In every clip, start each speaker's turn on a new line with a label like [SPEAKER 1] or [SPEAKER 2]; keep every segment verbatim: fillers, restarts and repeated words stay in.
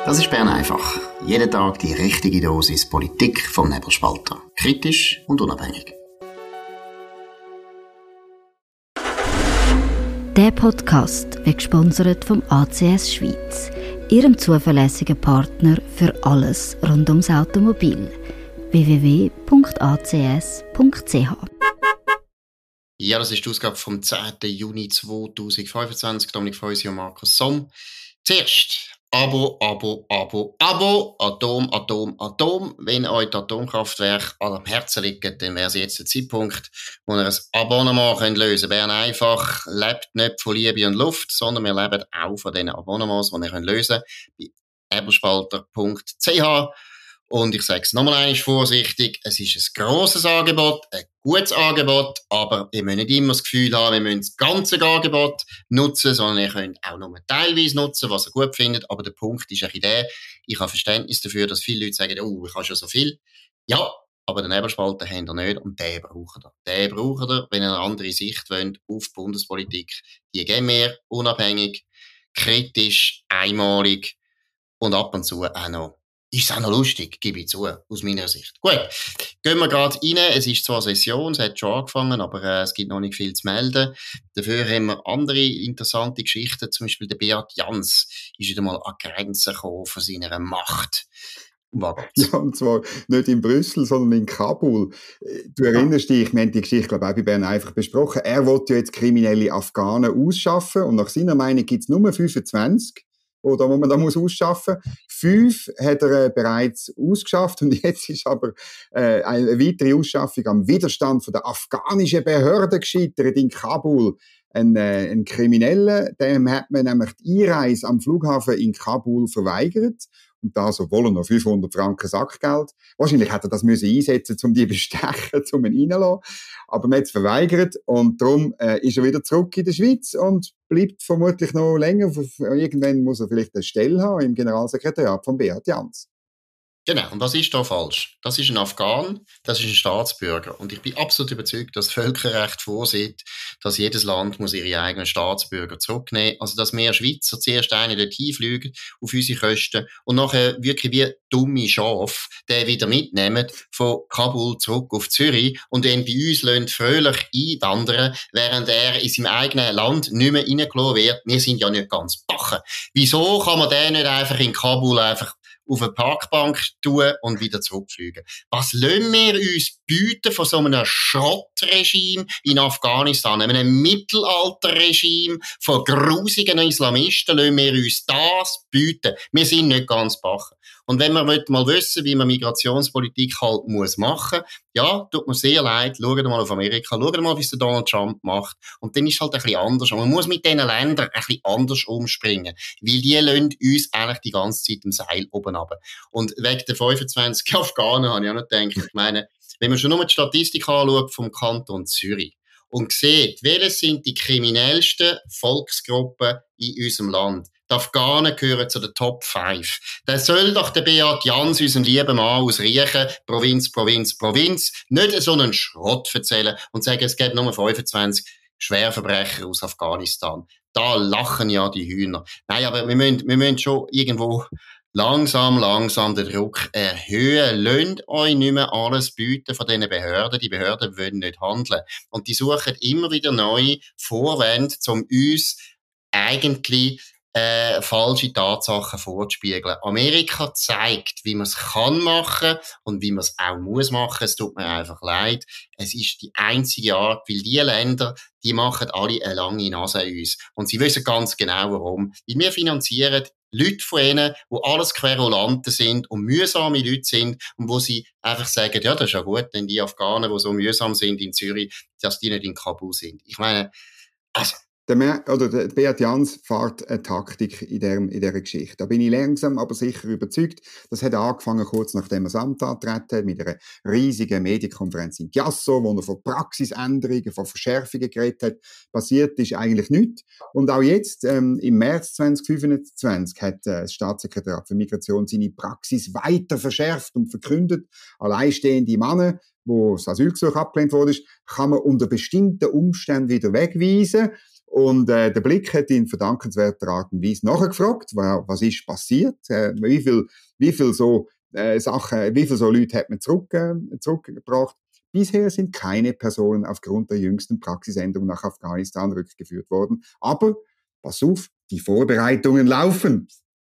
[SPEAKER 1] Das ist Bern einfach. Jeden Tag die richtige Dosis Politik vom Nebelspalter. Kritisch und unabhängig.
[SPEAKER 2] Der Podcast wird gesponsert vom A C S Schweiz, ihrem zuverlässigen Partner für alles rund ums Automobil. w w w punkt a c s punkt c h
[SPEAKER 1] Ja, das ist die Ausgabe vom zehnten Juni zweitausendfünfundzwanzig. Dominik Feusi und Markus Somm. Zuerst Abo, Abo, Abo, Abo, Atom, Atom, Atom. Wenn euch die Atomkraftwerke am Herzen liegen, dann wäre es jetzt der Zeitpunkt, wo ihr ein Abonnement könnt lösen könnt. Bern einfach lebt nicht von Liebe und Luft, sondern wir leben auch von diesen Abonnements, die ihr könnt lösen könnt, bei ebelspalter punkt c h. Und ich sage es nochmal einmal vorsichtig, es ist ein grosses Angebot, ein gutes Angebot, aber ihr müsst nicht immer das Gefühl haben, wir müssen das ganze Angebot nutzen, sondern ihr könnt auch nur teilweise nutzen, was ihr gut findet. Aber der Punkt ist ein bisschen der, ich habe Verständnis dafür, dass viele Leute sagen, oh, ich habe schon so viel. Ja, aber den Nebelspalter habt ihr nicht und den braucht ihr. Den braucht ihr, wenn ihr eine andere Sicht wollt auf die Bundespolitik. Die geben wir unabhängig, kritisch, einmalig und ab und zu auch noch. Ist auch noch lustig, gebe ich zu, aus meiner Sicht. Gut, gehen wir gerade rein. Es ist zwar Session, es hat schon angefangen, aber äh, es gibt noch nicht viel zu melden. Dafür haben wir andere interessante Geschichten, zum Beispiel der Beat Jans ist wieder mal an Grenzen gekommen von seiner Macht.
[SPEAKER 3] Ja, und zwar nicht in Brüssel, sondern in Kabul. Du erinnerst dich, wir haben die Geschichte, glaube ich, auch bei Bern einfach besprochen. Er will ja jetzt kriminelle Afghanen ausschaffen und nach seiner Meinung gibt es nur fünfundzwanzig. Oder wo man da muss ausschaffen. Fünf hat er äh, bereits ausgeschafft und jetzt ist aber äh, eine weitere Ausschaffung am Widerstand von der afghanischen Behörden gescheitert in Kabul. Ein, äh, ein Krimineller, dem hat man nämlich die Einreise am Flughafen in Kabul verweigert. Und da so wollen noch fünfhundert Franken Sackgeld. Wahrscheinlich hätte er das müssen einsetzen, um die bestechen, um ihn reinzulassen. Aber man hat es verweigert und darum äh, ist er wieder zurück in der Schweiz und bleibt vermutlich noch länger. Irgendwann muss er vielleicht eine Stelle haben im Generalsekretariat von Beat Jans.
[SPEAKER 1] Genau, und was ist da falsch? Das ist ein Afghan, das ist ein Staatsbürger. Und ich bin absolut überzeugt, dass das Völkerrecht vorsieht, dass jedes Land muss ihre eigenen Staatsbürger zurücknehmen. Also, dass wir Schweizer zuerst einen dort hinfliegen, auf unsere Kosten, und nachher wirklich wie dumme Schafe, den wieder mitnehmen, von Kabul zurück auf Zürich, und den bei uns lassen, fröhlich einwandern, während er in seinem eigenen Land nicht mehr reingelassen wird. Wir sind ja nicht ganz bachen. Wieso kann man den nicht einfach in Kabul einfach auf eine Parkbank tun und wieder zurückfliegen? Was lassen wir uns bieten von so einem Schrottregime in Afghanistan, einem Mittelalterregime von grusigen Islamisten, lassen wir uns das bieten? Wir sind nicht ganz bachen. Und wenn man mal wissen, wie man Migrationspolitik halt muss machen, ja, tut mir sehr leid, schaut mal auf Amerika, schaut mal, wie es der Donald Trump macht. Und dann ist es halt ein bisschen anders. Und man muss mit diesen Ländern ein bisschen anders umspringen. Weil die lassen uns eigentlich die ganze Zeit im Seil oben runter. Und wegen der fünfundzwanzig Afghanen habe ich auch nicht gedacht. Ich meine, wenn man schon nur die Statistik anschaut vom Kanton Zürich und sieht, welche sind die kriminellsten Volksgruppen in unserem Land. Die Afghanen gehören zu den Top fünf. Dann soll doch der Beat Jans, unseren lieben Mann aus Riechen, Provinz, Provinz, Provinz, nicht so einen Schrott erzählen und sagen, es gibt nur fünfundzwanzig Schwerverbrecher aus Afghanistan. Da lachen ja die Hühner. Nein, aber wir müssen, wir müssen schon irgendwo langsam, langsam den Druck erhöhen. Lasst euch nicht mehr alles bieten von diesen Behörden. Die Behörden wollen nicht handeln. Und die suchen immer wieder neue Vorwände, um uns eigentlich äh, falsche Tatsachen vorzuspiegeln. Amerika zeigt, wie man es kann machen und wie man es auch muss machen. Es tut mir einfach leid. Es ist die einzige Art, weil die Länder, die machen alle eine lange Nase an uns. Und sie wissen ganz genau, warum. Weil wir finanzieren Leute von ihnen, die alles Querulanten sind und mühsame Leute sind und wo sie einfach sagen, ja, das ist ja gut, denn die Afghanen, die so mühsam sind in Zürich, dass die nicht in Kabul sind. Ich meine, also,
[SPEAKER 3] Der, Mer- oder der Beat Jans fährt eine Taktik in dieser, in dieser Geschichte. Da bin ich langsam aber sicher überzeugt. Das hat angefangen kurz nachdem er das Amt angetreten hat, mit einer riesigen Medienkonferenz in Chiasso, wo er von Praxisänderungen, von Verschärfungen geredet hat. Passiert ist eigentlich nichts. Und auch jetzt, ähm, im März zweitausendfünfundzwanzig, hat äh, das Staatssekretariat für Migration seine Praxis weiter verschärft und verkündet, alleinstehende Männer, wo das Asylgesuch abgelehnt wurde, kann man unter bestimmten Umständen wieder wegweisen. Und äh, der Blick hat in verdankenswerter Art und Weise nachgefragt, was ist passiert, äh, wie viel, wie viel so äh, Sachen, wie viel so Leute hat man zurück, äh, zurückgebracht. Bisher sind keine Personen aufgrund der jüngsten Praxisänderung nach Afghanistan rückgeführt worden. Aber, pass auf, die Vorbereitungen laufen.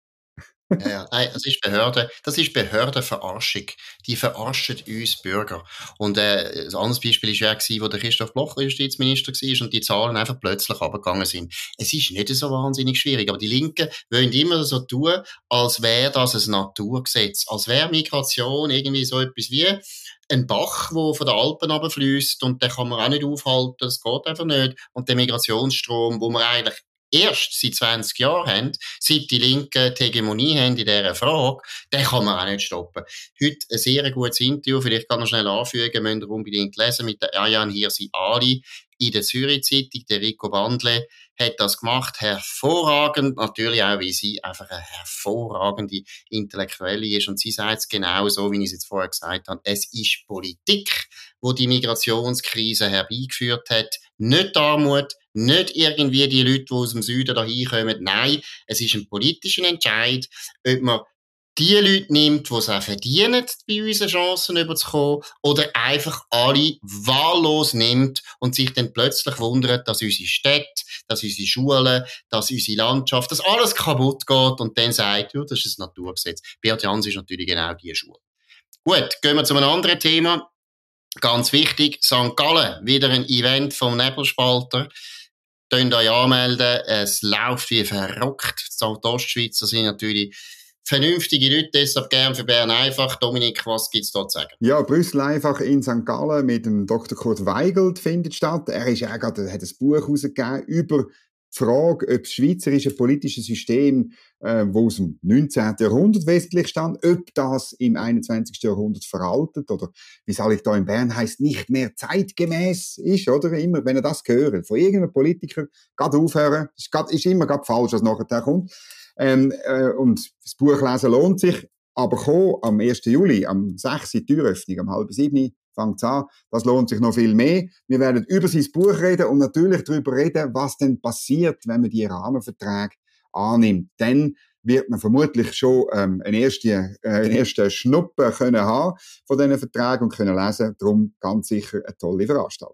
[SPEAKER 1] Ja, ja. Nein, das ist Behörde, das ist Behördenverarschung. Die verarschen uns Bürger. Und äh, ein anderes Beispiel war ja gewesen, wo der Christoph Blocher Justizminister war und die Zahlen einfach plötzlich runtergegangen sind. Es ist nicht so wahnsinnig schwierig, aber die Linken wollen immer so tun, als wäre das ein Naturgesetz, als wäre Migration irgendwie so etwas wie ein Bach, der von den Alpen runterfliesst und den kann man auch nicht aufhalten, das geht einfach nicht. Und der Migrationsstrom, wo man eigentlich erst seit zwanzig Jahren haben, seit die Linken die Hegemonie haben in dieser Frage, den kann man auch nicht stoppen. Heute ein sehr gutes Interview, vielleicht kann ich schnell anfügen, müsst ihr unbedingt lesen, mit der Ayan Hirsi Ali in der Zürich-Zeitung. Der Rico Bandle hat das gemacht, hervorragend, natürlich auch, weil sie einfach eine hervorragende Intellektuelle ist und sie sagt es genau so, wie ich es jetzt vorher gesagt habe, es ist Politik, die die Migrationskrise herbeigeführt hat, nicht die Armut, nicht irgendwie die Leute, die aus dem Süden da hinkommen. Nein, es ist ein politischer Entscheid, ob man die Leute nimmt, die es auch verdienen, bei uns Chancen überzukommen, oder einfach alle wahllos nimmt und sich dann plötzlich wundert, dass unsere Städte, dass unsere Schulen, dass unsere Landschaft, dass alles kaputt geht und dann sagt, ja, das ist ein Naturgesetz. Beat Jans ist natürlich genau diese Schule. Gut, gehen wir zu einem anderen Thema. Ganz wichtig, Sankt Gallen, wieder ein Event vom Nebelspalter. Könnt euch anmelden, es läuft wie verrückt. Die Ostschweizer sind natürlich vernünftige Leute, deshalb gern für Bern einfach. Dominik, was gibt's da zu sagen?
[SPEAKER 3] Ja, Brüssel einfach in Sankt Gallen mit dem Doktor Kurt Weigelt findet statt. Er ist auch gerade, hat ein Buch herausgegeben über die Frage, ob das schweizerische politische System, äh, wo aus dem neunzehnten Jahrhundert wesentlich stand, ob das im einundzwanzigsten Jahrhundert veraltet oder, wie soll ich da in Bern heisst, nicht mehr zeitgemäß ist, oder? Immer, wenn ihr das hört, von irgendeinem Politiker, gerade aufhören, ist, grad, ist immer gerade falsch, was nachher kommt. Ähm, äh, und das Buch lesen lohnt sich, aber kommen am ersten Juli, am sechsten Türöffnung, am halb sieben fängt es an. Das lohnt sich noch viel mehr. Wir werden über sein Buch reden und natürlich darüber reden, was denn passiert, wenn man die Rahmenverträge annimmt. Dann wird man vermutlich schon ähm, einen ersten, äh, einen ersten Schnuppen können haben von diesen Verträgen und können lesen. Darum ganz sicher eine tolle Veranstaltung.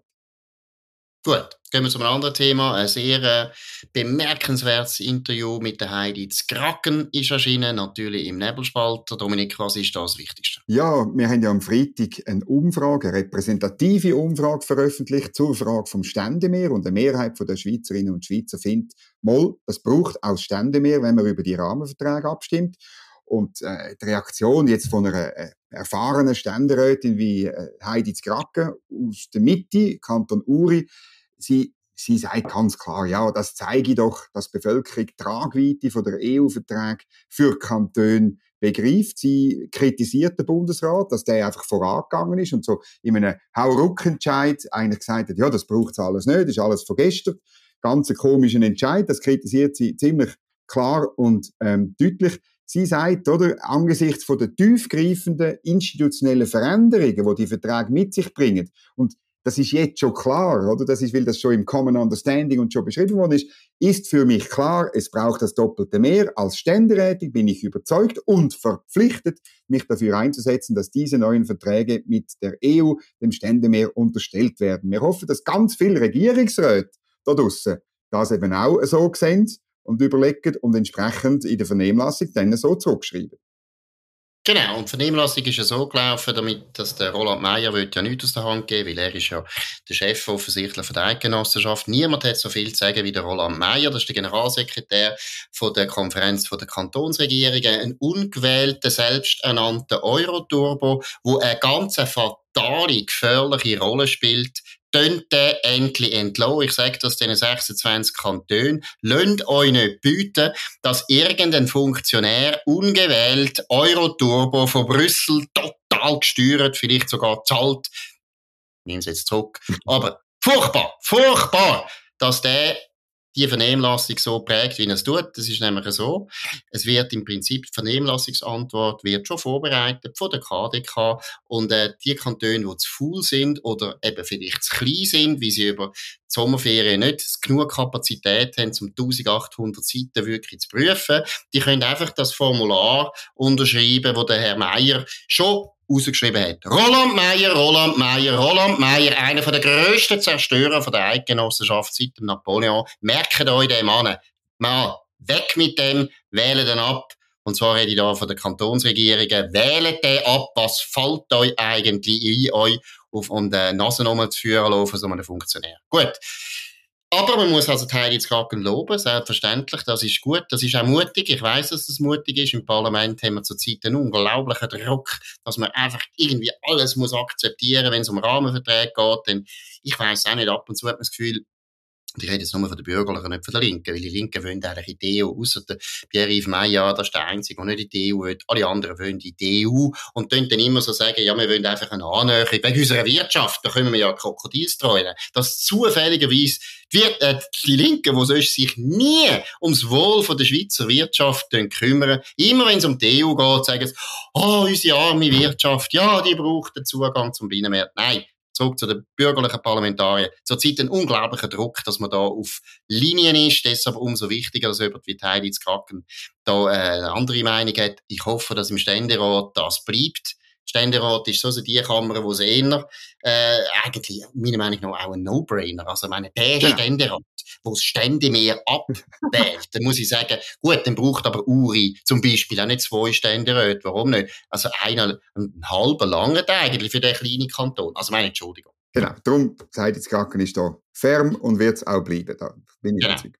[SPEAKER 1] Gut, gehen wir zu einem anderen Thema. Ein sehr äh, bemerkenswertes Interview mit der Heidi Zkracken ist erschienen, natürlich im Nebelspalter. Dominik, was ist das Wichtigste?
[SPEAKER 3] Ja, wir haben ja am Freitag eine Umfrage, eine repräsentative Umfrage veröffentlicht zur Frage vom Ständemeer und eine Mehrheit der Schweizerinnen und Schweizer findet, mal, das braucht auch das Ständemeer, wenn man über die Rahmenverträge abstimmt. Und äh, die Reaktion jetzt von einer äh, erfahrenen Ständerätin wie äh, Heidi Zkracken aus der Mitte, Kanton Uri, sie, sie sagt ganz klar, ja, das zeige doch, dass die Bevölkerung die Tragweite von der E U-Verträge für Kantone begreift. Sie kritisiert den Bundesrat, dass der einfach vorangegangen ist und so in einem Hauruck-Entscheid eigentlich gesagt hat, ja, das braucht alles nicht, das ist alles von gestern. Ganz ein komischer Entscheid, das kritisiert sie ziemlich klar und ähm, deutlich. Sie sagt, oder, angesichts von der tiefgreifenden institutionellen Veränderungen, die die Verträge mit sich bringen, und das ist jetzt schon klar, oder, das ist, weil das schon im Common Understanding und schon beschrieben worden ist, ist für mich klar, es braucht das doppelte Mehr. Als Ständerätin bin ich überzeugt und verpflichtet, mich dafür einzusetzen, dass diese neuen Verträge mit der E U dem Ständemeer unterstellt werden. Wir hoffen, dass ganz viele Regierungsräte da draussen das eben auch so sehen und überlegen und entsprechend in der Vernehmlassung dann so zurückschreiben.
[SPEAKER 1] Genau, und die Vernehmlassung ist ja so gelaufen, damit, dass der Roland Meier will ja nichts aus der Hand geben, weil er ist ja der Chef offensichtlich von der Eidgenossenschaft. Niemand hat so viel zu sagen wie der Roland Meier, das ist der Generalsekretär von der Konferenz von der Kantonsregierungen, ein ungewählter, selbsternannter Euro-Turbo, wo eine ganz fatale, gefährliche Rolle spielt. Tönt den endlich entlassen. Ich sage das den sechsundzwanzig Kantonen. Lasst euch nicht bieten, dass irgendein Funktionär ungewählt Euro-Turbo von Brüssel total gesteuert, vielleicht sogar zahlt. Ich nehme es jetzt zurück. Aber furchtbar, furchtbar, dass der die Vernehmlassung so prägt, wie er es tut. Das ist nämlich so. Es wird im Prinzip, die Vernehmlassungsantwort wird schon vorbereitet von der K D K und äh, die Kantone, die zu faul sind oder eben vielleicht zu klein sind, wie sie über die Sommerferien nicht genug Kapazität haben, um eintausendachthundert Seiten wirklich zu prüfen, die können einfach das Formular unterschreiben, wo der Herr Meier schon rausgeschrieben hat. Roland Meier, Roland Meier, Roland Meier, einer der grössten Zerstörer von der Eidgenossenschaft seit dem Napoleon. Merkt euch den Mann. Mann, weg mit dem, wählt den ab. Und zwar rede ich da von den Kantonsregierungen. Wählt den ab, was fällt euch eigentlich ein, euch auf und äh, Nase nochmal zu führen laufen, so einen Funktionär. Gut. Aber man muss also Heidi Z'Kacken loben, selbstverständlich, das ist gut, das ist auch mutig, ich weiss, dass das mutig ist, im Parlament haben wir zurzeit einen unglaublichen Druck, dass man einfach irgendwie alles muss akzeptieren, wenn es um Rahmenverträge geht, denn ich weiss auch nicht, ab und zu hat man das Gefühl, ich rede jetzt nur von den Bürgerlichen, nicht von den Linken, weil die Linken wollen eigentlich in die E U, ausser der Pierre-Yves Maillard, das ist der Einzige, der nicht in die E U will. Alle anderen wollen in die E U und dann dann immer so sagen, ja, wir wollen einfach eine Annäherung wegen unserer Wirtschaft, da können wir ja Krokodils treuen. Dass zufälligerweise die, äh, die Linken, die sonst sich nie ums Wohl von der Schweizer Wirtschaft kümmern, immer wenn es um die E U geht, sagen sie, oh, unsere arme Wirtschaft, ja, die braucht den Zugang zum Binnenmarkt. Nein. Zurück zu den bürgerlichen Parlamentariern. Zurzeit ein unglaublicher Druck, dass man da auf Linien ist. Deshalb umso wichtiger, dass jemand wie Heidi Z'Kacken da äh, eine andere Meinung hat. Ich hoffe, dass im Ständerat das bleibt. Der Ständerat ist so also die Kammer, wo es eher äh, eigentlich meiner Meinung nach auch ein No-Brainer. Also ich meine, der ja. Ständerat, wo das Ständemeer abwählt, dann muss ich sagen, gut, dann braucht aber Uri zum Beispiel auch nicht zwei Ständeräte. Warum nicht? Also einer, ein halber lange eigentlich für den kleinen Kanton. Also meine Entschuldigung.
[SPEAKER 3] Genau, darum Heidi Z'Kacken ist da ferm und wird es auch bleiben. Da bin ich
[SPEAKER 1] genau.
[SPEAKER 3] überzeugt.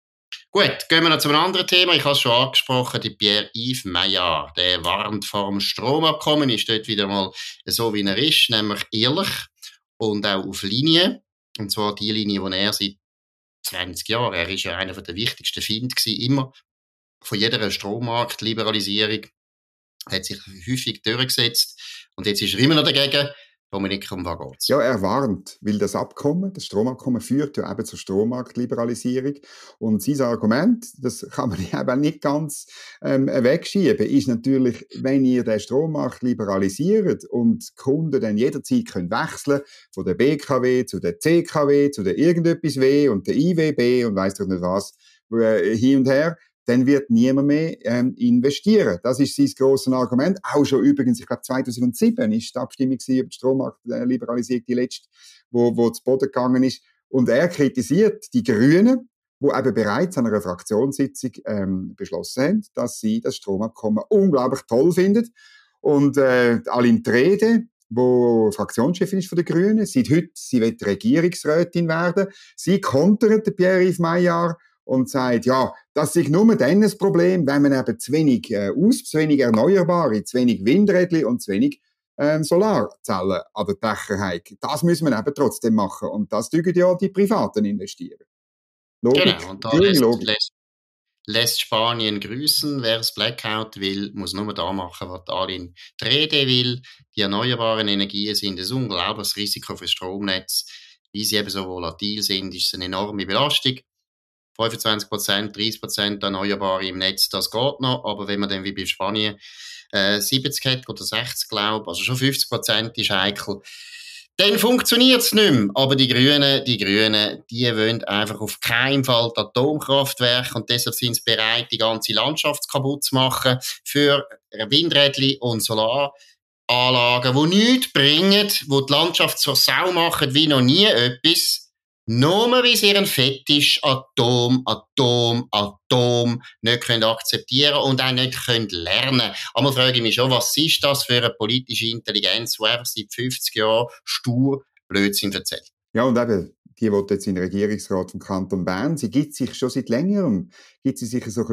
[SPEAKER 1] Gut, gehen wir noch zu einem anderen Thema. Ich habe es schon angesprochen, die Pierre-Yves Maillard, der warnt vor dem Stromabkommen, ist dort wieder mal so, wie er ist, nämlich ehrlich und auch auf Linie. Und zwar die Linie, die er seit zwanzig Jahren, er ist ja einer der wichtigsten Finde gewesen, immer von jeder Strommarktliberalisierung, hat sich häufig durchgesetzt. Und jetzt ist er immer noch dagegen. Dominik, um was geht's?
[SPEAKER 3] Ja, er warnt, weil das Abkommen, das Stromabkommen führt ja eben zur Strommarktliberalisierung. Und sein Argument, das kann man eben nicht ganz ähm, wegschieben, ist natürlich, wenn ihr den Strommarkt liberalisiert und die Kunden dann jederzeit können wechseln von der B K W zu der C K W, zu der irgendetwas W und der I W B und weiss doch nicht was, äh, hin und her, dann wird niemand mehr ähm, investieren. Das ist sein grosses Argument. Auch schon übrigens, ich glaube zweitausendsieben ist die Abstimmung über die Strommarktliberalisierung die letzte, wo, wo zu Boden gegangen ist. Und er kritisiert die Grünen, die eben bereits an einer Fraktionssitzung ähm, beschlossen haben, dass sie das Stromabkommen unglaublich toll finden. Und äh, Aline Trede, die Fraktionschefin ist von den Grünen, seit heute, sie will Regierungsrätin werden, sie kontert den Pierre-Yves Maillard und sagt, ja, das ist nur dann ein Problem, wenn man eben zu wenig äh, aus, zu wenig Erneuerbare, zu wenig Windräder und zu wenig äh, Solarzellen an den Dächern hat. Das müssen wir eben trotzdem machen. Und das dürfen ja die Privaten investieren.
[SPEAKER 1] Logik, genau, und da lässt, lässt, lässt Spanien grüßen. Wer das Blackout will, muss nur da machen, was Aline Trede will. Die erneuerbaren Energien sind ein unglaubliches Risiko für das Stromnetz. Wie sie eben so volatil sind, ist es eine enorme Belastung. fünfundzwanzig Prozent, dreißig Prozent Erneuerbare im Netz, das geht noch, aber wenn man dann wie bei Spanien äh, siebzig hat oder sechzig, glaube ich, also schon fünfzig Prozent ist heikel, dann funktioniert es nicht mehr. Aber die Grünen, die Grünen, die wollen einfach auf keinen Fall die Atomkraftwerke und deshalb sind sie bereit, die ganze Landschaft kaputt zu machen für Windräder und Solaranlagen, die nichts bringen, die die Landschaft zur Sau machen wie noch nie etwas. Nur weil sie ihren Fetisch Atom, Atom, Atom nicht können akzeptieren und auch nicht können lernen. Aber frage ich mich schon, was ist das für eine politische Intelligenz, die einfach seit fünfzig Jahren stur Blödsinn erzählt?
[SPEAKER 3] Ja, und eben, die will jetzt in den Regierungsrat vom Kanton Bern, sie gibt sich schon seit längerem, gibt sie sich so ein bisschen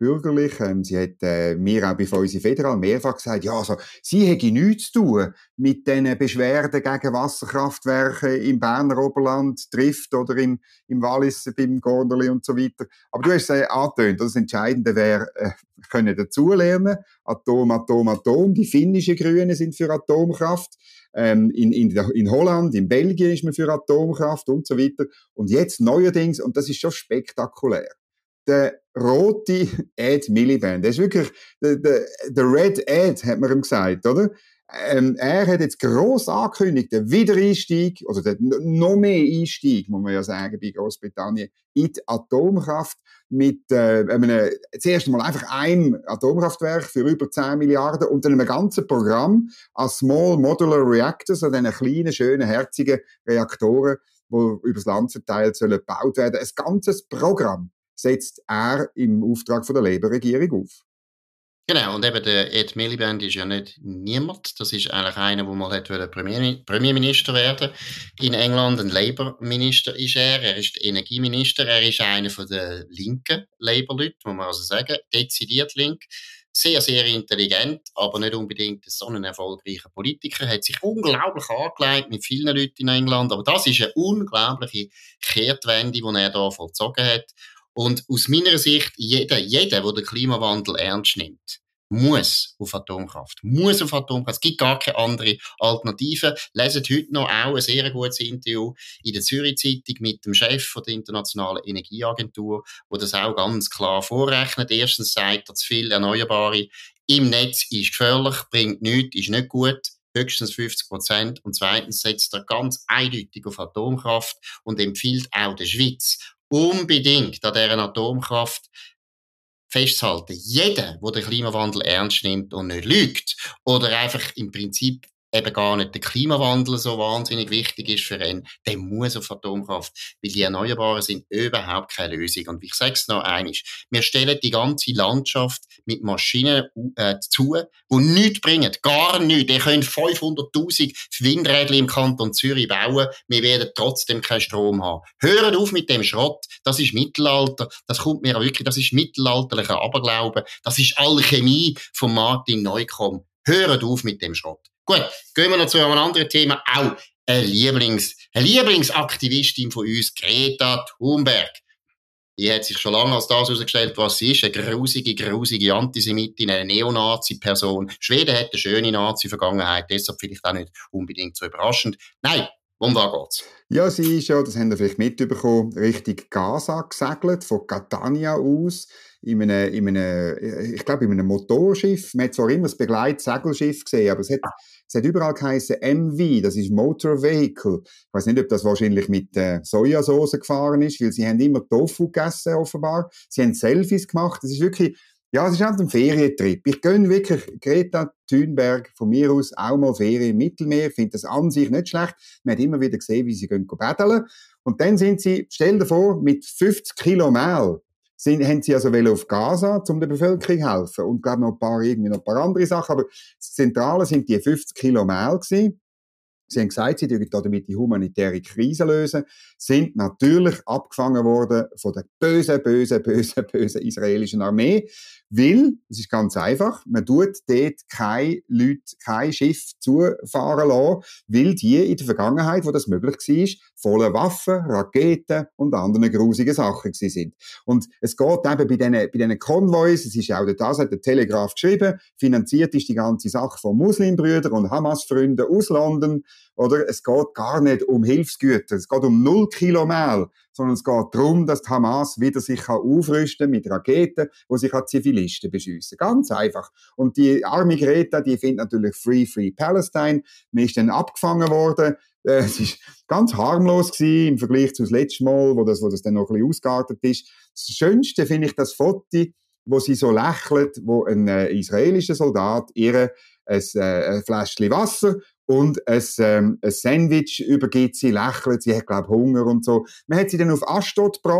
[SPEAKER 3] bürgerlich. Ähm, sie hat äh, mir auch bei Feusi Federal mehrfach gesagt, ja, also, sie hätte nichts zu tun mit den Beschwerden gegen Wasserkraftwerke im Berner Oberland, Trift oder im, im Wallis beim Gorderli und so weiter. Aber du hast es äh, angetönt, das Entscheidende wäre, äh, können dazulernen. Atom, Atom, Atom. Die finnischen Grünen sind für Atomkraft. Ähm, in, in, in Holland, in Belgien ist man für Atomkraft und so weiter. Und jetzt neuerdings, und das ist schon spektakulär, der rote Ed Miliband, der ist wirklich, der, der, der Red Ed, hat man ihm gesagt, oder? Ähm, er hat jetzt gross angekündigt, den Wiedereinstieg, oder den noch mehr Einstieg, muss man ja sagen, bei Großbritannien, in die Atomkraft mit, äh, einem, zuerst einmal einfach einem Atomkraftwerk für über zehn Milliarden und dann einem ganzen Programm an Small Modular Reactors, an diesen kleinen, schönen, herzigen Reaktoren, die übers Land verteilt sollen gebaut werden. Ein ganzes Programm setzt er im Auftrag von der Labour-Regierung auf.
[SPEAKER 1] Genau, und eben der Ed Miliband ist ja nicht niemand. Das ist eigentlich einer, der mal hat Premier, Premierminister werden in England. Ein Labour-Minister ist er. Er ist Energieminister. Er ist einer der linken Labour-Leute, muss man also sagen. Dezidiert link. Sehr, sehr intelligent, aber nicht unbedingt so ein erfolgreicher Politiker. Er hat sich unglaublich angelegt mit vielen Leuten in England. Aber das ist eine unglaubliche Kehrtwende, die er da vollzogen hat. Und aus meiner Sicht, jeder, jeder, der den Klimawandel ernst nimmt, muss auf Atomkraft. Muss auf Atomkraft. Es gibt gar keine andere Alternative. Leset heute noch auch ein sehr gutes Interview in der Zürich-Zeitung mit dem Chef von der Internationalen Energieagentur, wo das auch ganz klar vorrechnet. Erstens sagt er, zu viel Erneuerbare im Netz ist gefährlich, bringt nichts, ist nicht gut. Höchstens fünfzig Prozent. Und zweitens setzt er ganz eindeutig auf Atomkraft und empfiehlt auch der Schweiz, unbedingt an dieser Atomkraft festzuhalten. Jeder, der den Klimawandel ernst nimmt und nicht lügt oder einfach im Prinzip eben gar nicht der Klimawandel so wahnsinnig wichtig ist für ihn, der muss auf Atomkraft, weil die Erneuerbaren sind überhaupt keine Lösung. Und ich sage es noch einmal, wir stellen die ganze Landschaft mit Maschinen äh, zu, die nichts bringen, gar nichts. Ihr könnt fünfhunderttausend Windräder im Kanton Zürich bauen, wir werden trotzdem keinen Strom haben. Hört auf mit dem Schrott, das ist Mittelalter, das kommt mir wirklich, das ist mittelalterlicher Aberglaube, das ist Alchemie von Martin Neukomm. Hört auf mit dem Schrott. Gut, gehen wir noch zu einem anderen Thema. Auch eine, Lieblings-, eine Lieblingsaktivistin von uns, Greta Thunberg. Die hat sich schon lange als das herausgestellt, was sie ist. Eine grusige, grusige Antisemitin, eine Neonazi-Person. Schweden hat eine schöne Nazi-Vergangenheit, deshalb vielleicht auch nicht unbedingt so überraschend. Nein, um was geht's?
[SPEAKER 3] Ja, sie ist ja, das haben wir vielleicht mitbekommen, Richtung Gaza gesegelt, von Catania aus, in einem, in einem, ich glaube, in einem Motorschiff. Man hat zwar immer das Begleitsegelschiff gesehen, aber es hat, es hat überall geheißen M V, das ist Motor Vehicle. Ich weiß nicht, ob das wahrscheinlich mit äh, Sojasauce gefahren ist, weil sie haben immer Tofu gegessen, offenbar. Sie haben Selfies gemacht. Das ist wirklich, ja, es ist einfach ein Ferientrip. Ich gönne wirklich Greta Thunberg von mir aus auch mal Ferien im Mittelmeer. Ich finde das an sich nicht schlecht. Man hat immer wieder gesehen, wie sie gehen paddeln. Und dann sind sie, stell dir vor, mit fünfzig Kilo Mehl sind, haben sie also auf Gaza, um der Bevölkerung helfen. Und glaube noch ein paar, irgendwie noch ein paar andere Sachen. Aber das Zentrale sind die fünfzig Kilo Mehl gewesen. Sie haben gesagt, sie würden damit die humanitäre Krise lösen, sind natürlich abgefangen worden von der bösen, bösen, bösen, bösen israelischen Armee, weil, es ist ganz einfach, man tut dort keine Leute, kein Schiff zufahren lassen, weil die in der Vergangenheit, wo das möglich war, voller Waffen, Raketen und anderen grusigen Sachen gewesen sind. Und es geht eben bei diesen, bei diesen Konvois, es ist auch das, hat der Telegraph geschrieben, finanziert ist die ganze Sache von Muslimbrüdern und Hamas-Freunden aus London, oder? Es geht gar nicht um Hilfsgüter, es geht um null Kilo Mehl, sondern es geht darum, dass die Hamas wieder sich aufrüsten mit Raketen, die sich an Zivilisten beschiessen. Ganz einfach. Und die arme Greta, die findet natürlich Free, Free Palestine. Man ist dann abgefangen worden. Es war ganz harmlos gewesen, im Vergleich zu das letzte Mal, wo das, wo das dann noch ein bisschen ausgeartet ist. Das Schönste finde ich das Foto, wo sie so lächelt, wo ein äh, israelischer Soldat ihr ein, äh, ein Fläschchen Wasser und ein, ähm, ein Sandwich übergibt. Sie lächelt, sie hat, glaube ich, Hunger und so. Man hat sie dann auf Ashdod gebracht,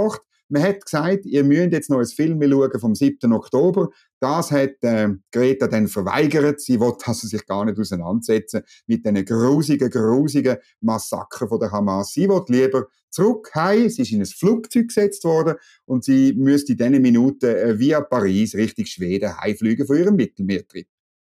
[SPEAKER 3] Man hat gesagt, ihr müsst jetzt noch ein Film schauen vom siebten Oktober. Das hat äh, Greta dann verweigert. Sie will also sich gar nicht auseinandersetzen mit diesen grusigen, grusigen Massaker von der Hamas. Sie will lieber zurück heim. Sie ist in ein Flugzeug gesetzt worden und sie müsste in diesen Minuten äh, via Paris Richtung Schweden heimfliegen von ihrem Mittelmeertrip.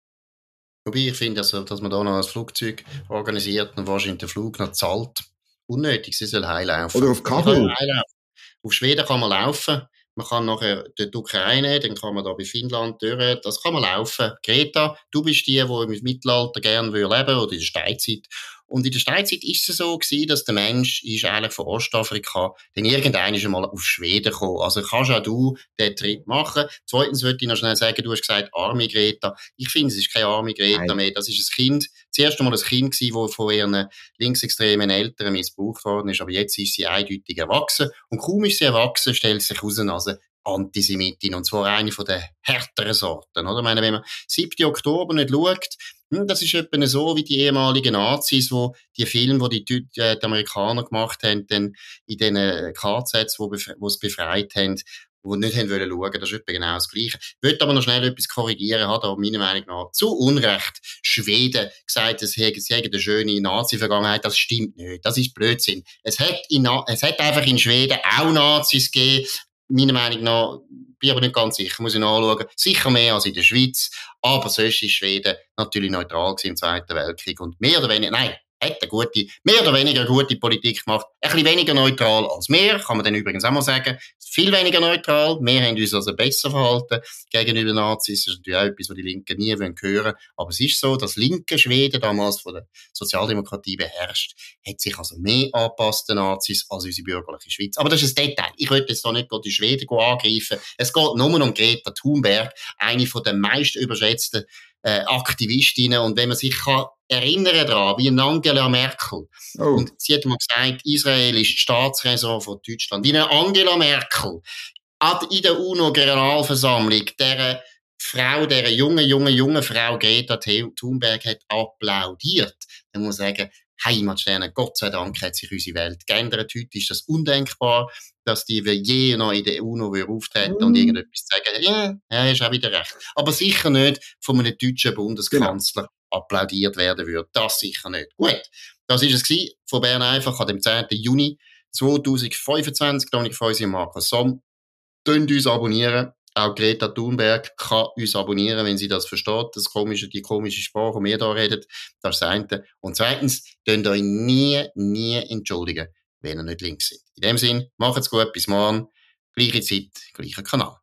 [SPEAKER 1] Wobei ich finde, also, dass man da noch ein Flugzeug organisiert und wahrscheinlich den Flug noch zahlt, unnötig, sie soll heimlaufen.
[SPEAKER 3] Oder auf Kabul.
[SPEAKER 1] Auf Schweden kann man laufen. Man kann nachher durch die Ukraine, dann kann man da bei Finnland durch. Das kann man laufen. Greta, du bist die, die im Mittelalter gerne leben würde oder in der Steinzeit. Und in der Steinzeit ist es so gewesen, dass der Mensch ist eigentlich von Ostafrika dann irgendwann einmal auf Schweden gekommen. Also kannst auch du den Trip machen. Zweitens würde ich noch schnell sagen, du hast gesagt, arme Greta. Ich finde, es ist keine arme Greta Nein. mehr. Das ist ein Kind, zuerst einmal ein Kind gewesen, das von ihren linksextremen Eltern missbraucht worden ist. Aber jetzt ist sie eindeutig erwachsen. Und kaum ist sie erwachsen, stellt sich raus, also Antisemitin. Und zwar eine von den härteren Sorten, oder? Ich meine, wenn man siebten Oktober nicht schaut, das ist etwa so wie die ehemaligen Nazis, wo die Filme, die die, die Amerikaner gemacht haben, dann in den K Zs, wo, wo sie befreit haben, wo nicht haben wollen schauen, das ist etwa genau das Gleiche. Ich will aber noch schnell etwas korrigieren, hat aber meiner Meinung nach zu Unrecht Schweden gesagt, es hätte eine schöne Nazi-Vergangenheit. Das stimmt nicht. Das ist Blödsinn. Es hat, in, es hat einfach in Schweden auch Nazis gegeben. Meiner Meinung nach, bin aber nicht ganz sicher, muss ich nachschauen. Sicher mehr als in der Schweiz, aber sonst ist Schweden natürlich neutral gewesen im Zweiten Weltkrieg und mehr oder weniger, nein, hat eine gute, mehr oder weniger eine gute Politik gemacht. Ein bisschen weniger neutral als wir, kann man dann übrigens auch mal sagen. Viel weniger neutral. Wir haben uns also besser verhalten gegenüber Nazis. Das ist natürlich auch etwas, was die Linken nie hören wollen. Aber es ist so, dass linke Schweden damals von der Sozialdemokratie beherrscht, hat sich also mehr angepasst den Nazis als unsere bürgerliche Schweiz. Aber das ist ein Detail. Ich wollte jetzt da nicht die Schweden angreifen. Es geht nur um Greta Thunberg, eine von den meist überschätzten äh, Aktivistinnen. Und wenn man sich kann erinnern daran, wie Angela Merkel. Oh. Und sie hat mal gesagt, Israel ist die Staatsräson von Deutschland. Wie eine Angela Merkel hat in der UNO-Generalversammlung der Frau, der jungen, jungen, jungen Frau Greta Thunberg hat applaudiert. Dann muss man sagen, Heimatsterne, Gott sei Dank hat sich unsere Welt geändert. Heute ist das undenkbar, dass die je noch in der UNO auftreten mm. und irgendetwas sagen. Ja, ja, ist auch wieder recht. Aber sicher nicht von einem deutschen Bundeskanzler genau. applaudiert werden würde. Das sicher nicht. Gut, das war es gewesen von Bern einfach an dem zehnten Juni zweitausendfünfundzwanzig. Dominik Feusi und Markus Somm. Tönt uns abonnieren. Auch Greta Thunberg kann uns abonnieren, wenn sie das versteht, das komische, die komische Sprache, die wir hier reden. Das ist das eine. Und zweitens, könnt ihr euch nie, nie entschuldigen, wenn ihr nicht links seid. In dem Sinn, macht's gut, bis morgen. Gleiche Zeit, gleicher Kanal.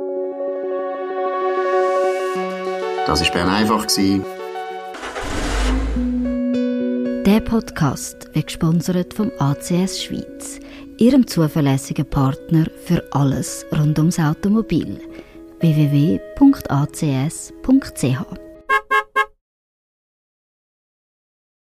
[SPEAKER 1] Das war Bern einfach.
[SPEAKER 2] Der Podcast wird gesponsert vom A C S Schweiz, ihrem zuverlässigen Partner für alles rund ums Automobil. w w w punkt a c s punkt c h